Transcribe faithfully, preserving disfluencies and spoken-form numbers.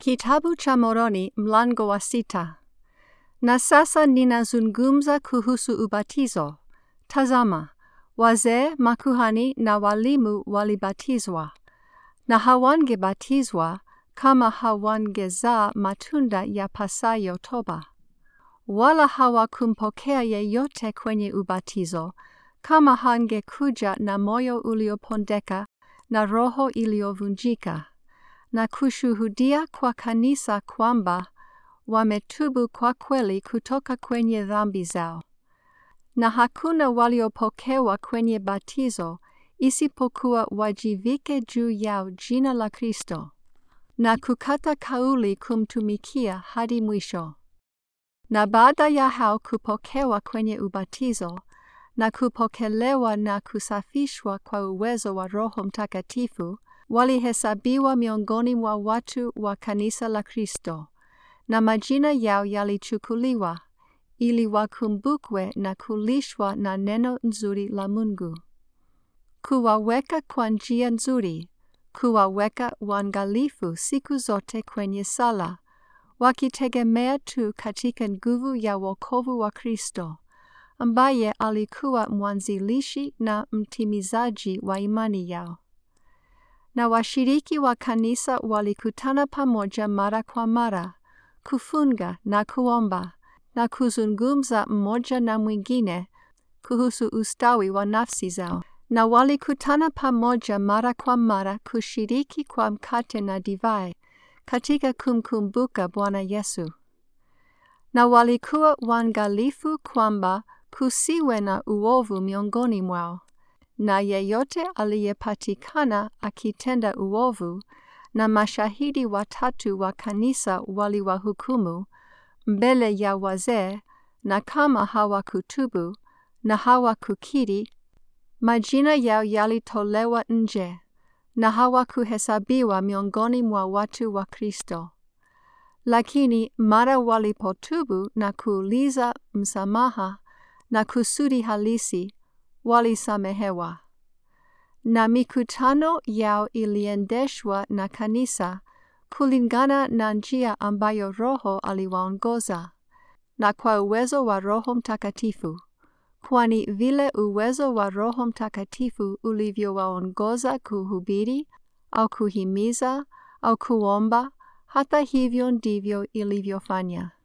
Kitabu cha Moroni mlango wa sita. Na sasa ninazungumza kuhusu ubatizo. Tazama, wazee, makuhani na walimu walibatizwa, na hawangebatizwa kama hawangezaa matunda yapasayo toba. Wala hawakumpokea yeyote kwenye ubatizo kama hangekuja na moyo uliopondeka na roho iliyovunjika, na kushuhudia kwa kanisa kwamba wametubu kwa kweli kutoka kwenye dhambi zao. Na hakuna waliopokewa kwenye batizo isipokuwa wajivike juu yao jina la Kristo, na kukata kauli kumtumikia hadi mwisho. Na baada ya hao kupokewa kwenye ubatizo, na kupokelewa na kusafishwa kwa uwezo wa Roho Mtakatifu, walihesabiwa miongoni mwa watu wa kanisa la Kristo, na majina yao yalichukuliwa, ili wakumbukwe na kulishwa na neno nzuri la Mungu. Kuwaweka kwa njia nzuri, kuwaweka waangalifu siku zote kwenye sala, wakitegemea tu katika nguvu ya wokovu wa Kristo, ambaye alikuwa mwanzilishi na mtimizaji wa imani yao. Na washiriki wa kanisa walikutana pamoja mara kwa mara, kufunga na kuomba, na kuzungumza mmoja na mwingine kuhusu ustawi wa nafsi zao. Na walikutana pamoja mara kwa mara kushiriki kwa mkate na divai, katika kumkumbuka Bwana Yesu. Na walikuwa waangalifu kwamba kusiwe na uovu miongoni mwao, na yeyote aliyepatikana akitenda uovu, na mashahidi watatu wa kanisa waliwahukumu mbele ya wazee, na kama hawakutubu na hawakukiri, majina yao yalitolewa nje, na hawakuhesabiwa miongoni mwa watu wa Kristo. Lakini mara walipotubu na kuuliza msamaha na kusudi halisi, walisamehewa. Na mikutano yao iliendeshwa na kanisa kulingana na njia ambayo Roho aliwaongoza, na kwa uwezo wa Roho Mtakatifu, kwani vile uwezo wa Roho Mtakatifu ulivyowaongoza kuhubiri au kuhimiza au kuomba, hata hivyo ndivyo ilivyofanya.